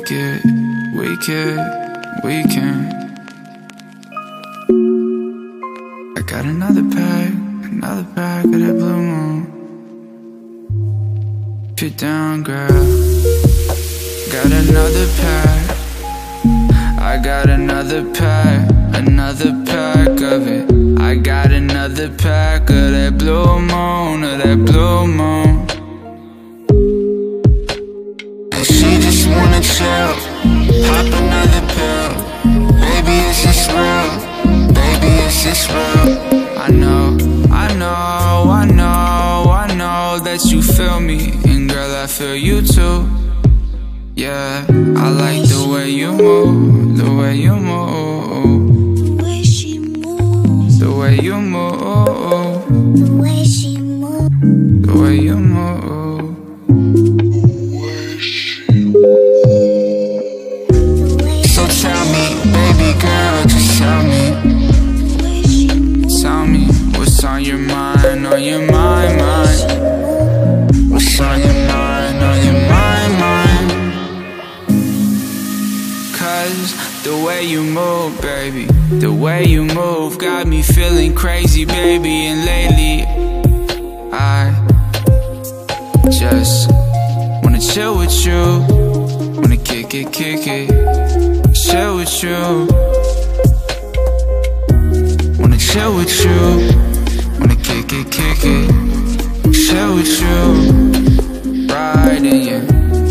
we can. I got another pack of that blue moon. Sit down, girl. Got another pack. I got another pack of it. I got another pack of that blue moon, And she just wanna chill, pop another pill. Baby, is this real? Baby, is this real? I know that you feel me, and girl, I feel you too. Yeah, I like the way you move, the way you move, the way she moves, the way you move, the way she moves, the way you move. So tell me, baby girl, just tell me what's on your mind, on your mind, What's on your mind, on your mind. Cause the way you move, baby, the way you move got me feeling crazy, baby. And lately I just wanna chill with you, wanna kick it, chill with you. Wanna chill with you, wanna kick it, chill with you. Ride in your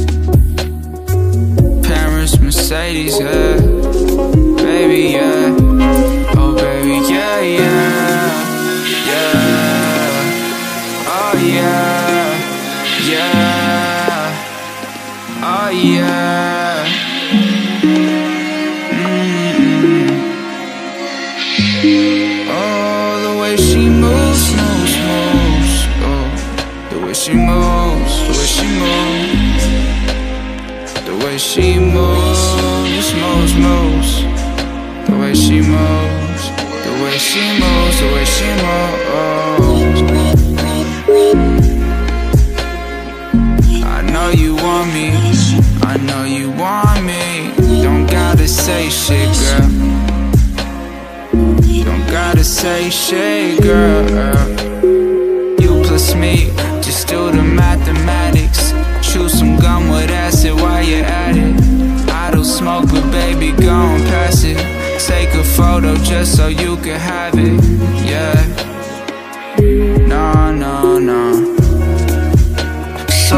Paris Mercedes, yeah. Baby, yeah. Oh, baby, yeah, yeah. Yeah. Oh, yeah. Yeah. Oh, yeah. Oh, the way she moves. Oh, the way she moves, the way she moves, the way she moves, the way she moves, the way she moves, the way she moves. I know you want me, I know you want me. Don't gotta say shit, girl. Don't gotta say shit, girl. You plus me, just do the mathematics. Chew some gum with acid while you're at it. I don't smoke, but baby, go and pass it. Take a photo just so you can have it, yeah. No. So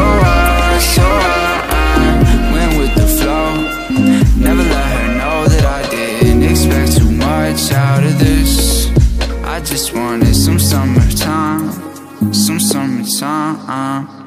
I went with the flow. Never let her know that I didn't expect too much out of this. I just wanted some summertime, some summertime.